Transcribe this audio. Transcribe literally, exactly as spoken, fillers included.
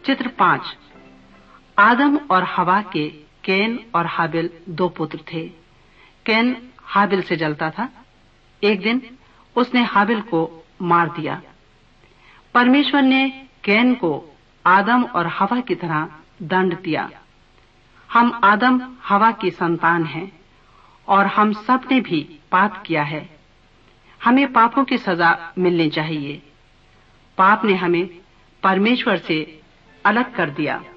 चित्र पांच। आदम और हवा के कैन और हाबिल दो पुत्र थे। कैन हाबिल से जलता था। एक दिन उसने हाबिल को मार दिया। परमेश्वर ने कैन को आदम और हवा की तरह दंड दिया। हम आदम हवा की संतान हैं और हम सब ने भी पाप किया है। हमें पापों की सजा मिलनी चाहिए। पाप ने हमें परमेश्वर से अलग कर दिया।